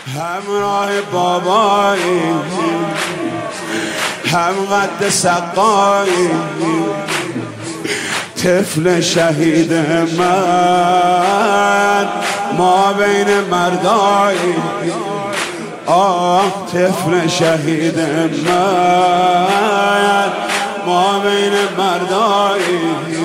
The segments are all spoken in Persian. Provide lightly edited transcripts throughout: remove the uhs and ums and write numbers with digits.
همراه بابایی، هم قد سقایی، طفل شهید من ما بین مردایی. آه طفل شهید من ما بین مردایی.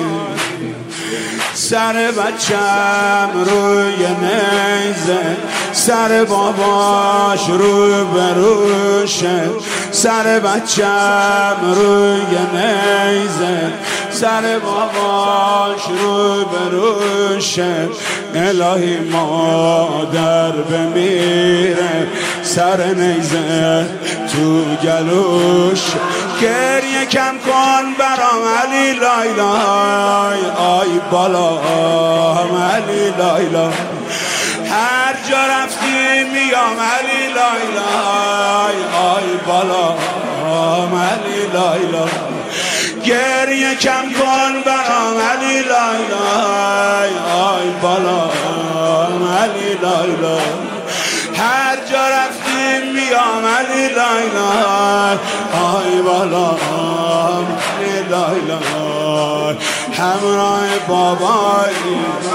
سر بچم روی نیزه، سر باباش رو بروشه. سر بچم روی نیزه، سر باباش رو بروشه. الهی مادر بمیره، سر نیزه تو گلوش. گریه کم کن برام علی لایلای، آی بالا علی لایلای. هر جا رفتی میام علی لایلای، آی بالا علی لایلای. گریه کم کن برام علی لایلای، آی بالا علی لایلای. هر جا رفتی میام علی لایلای، آی بالا علی لایلای. همراه بابایی،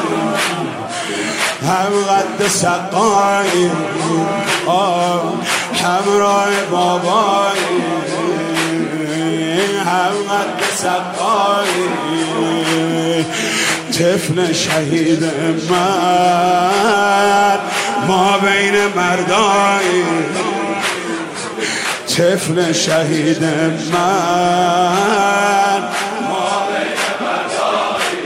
هم قد سقایی، همراه بابایی، هم قد سقایی. طفل شهید من ما بین مردایی. طفل شهید من ما بین مردایی.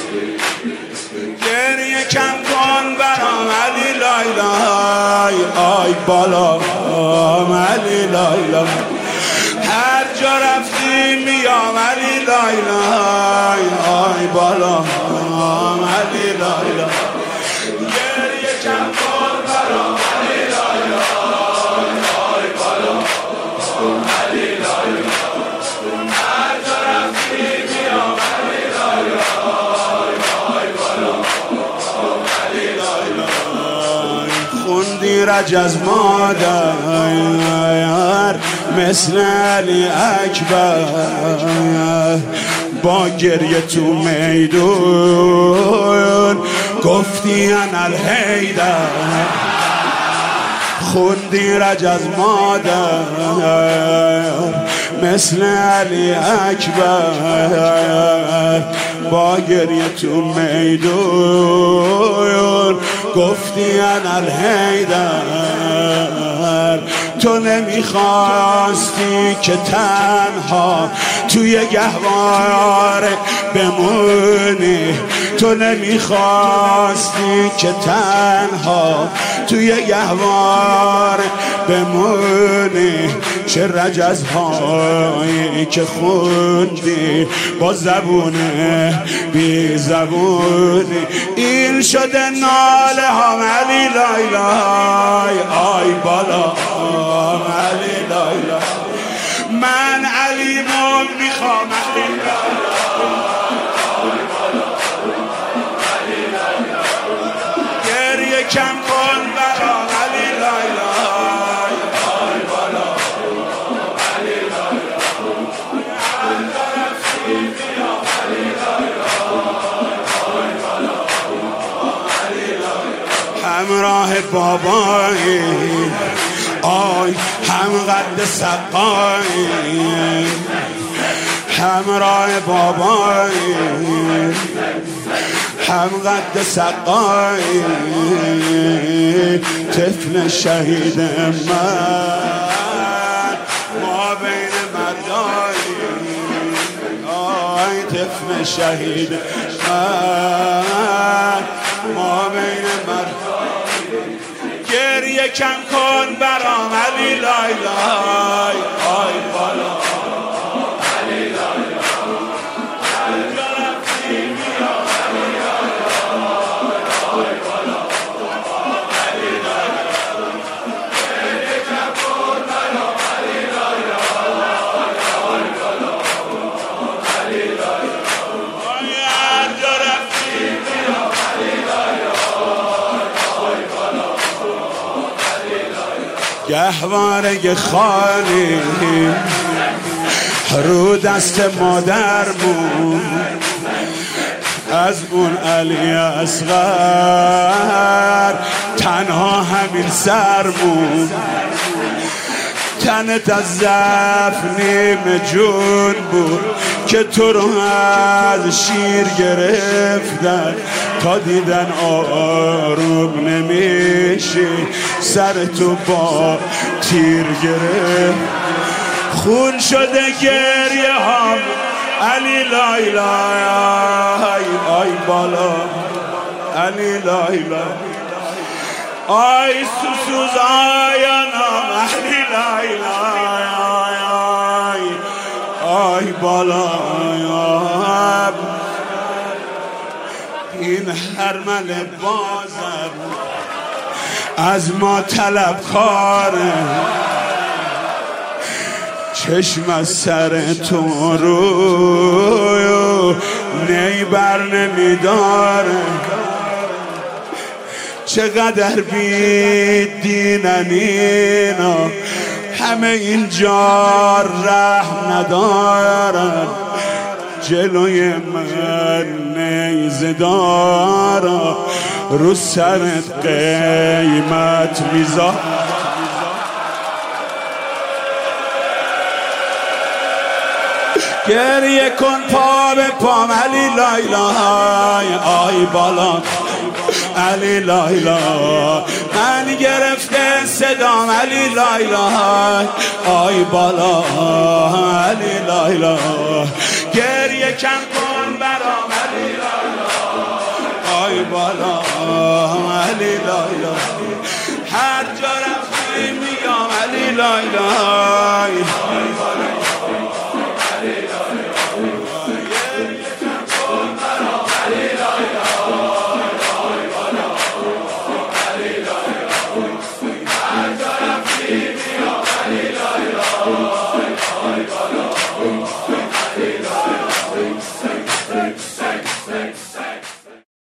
گریه کم کن برام علی لایلای، آی بالا علی لایلای. هر جا رفتی میام علی لایلای، آی بالا علی لایلای. گریه کم کن برام علی لایلای، آی بالا علی لایلای. هر جا رفتی میام علی لایلای، آی بالا علی لایلای. خوندی رجز مادر مثل علی اکبر، با گریه تو میدون گفتی انا الحیدر. خوندی رجز مادر مثل علی اکبر، با گریه تو میدون گفتی انا الحیدر. تو نمیخواستی که تنها توی گهواره بمونی. تو نمیخواستی که تنها توی گهواره بمونی. چه رجزهایی که خوندی با زبون بی زبونی. این شده ناله ها علی لایلای، آی بالا علی لایلای. من علی مون میخوام علی لایلای. گریه کم کن برام علی لایلای، آی بالا علی لایلای. همراه بابایی، آی هم قد سقایی. همراه بابایی، هم قد سقایی. طفل شهید من ما بین مردایی. آی طفل شهید من ما بین مردایی. گریه کم کن برام علی لایلای، آی بالا علی لایلای. هر جا رفتی میام علی لایلای، آی بالا علی لایلای. گریه کم کن برام علی لایلای، آی بالا علی لایلای. هر جا رفتی میام علی لایلای، آی بالا علی لایلای. گهواره خالی رو دست مادرمون، از اون علی اصغر تنها همین سرمون. تنت از ضعف نیم جون بود که تو رو از شیر گرفتن، تا دیدن آروم نمیشه سر تو با تیر گرفت. خون شده گریه هم علی لای لای، آی بالا علی لای لای، آی سوسوز آیانم علی لای لای، آی بالا. این هرمل بازر از ما طلب خاره، چشم از سر تو رو نی بر نمیداره. چقدر بیدینن اینا، همه اینجا رحم ندارن، جلوی من نیزه دارا رو سرت قیمت میذار. گریه کن پا به پام علی لای لای، آی بالا علی لای لای، من گرفته صدام علی لای لای، آی بالا علی لای لای. گریه کن برام علی لای لای، آی بالا علی لای لای. هر جا رفتی میام علی لای لای،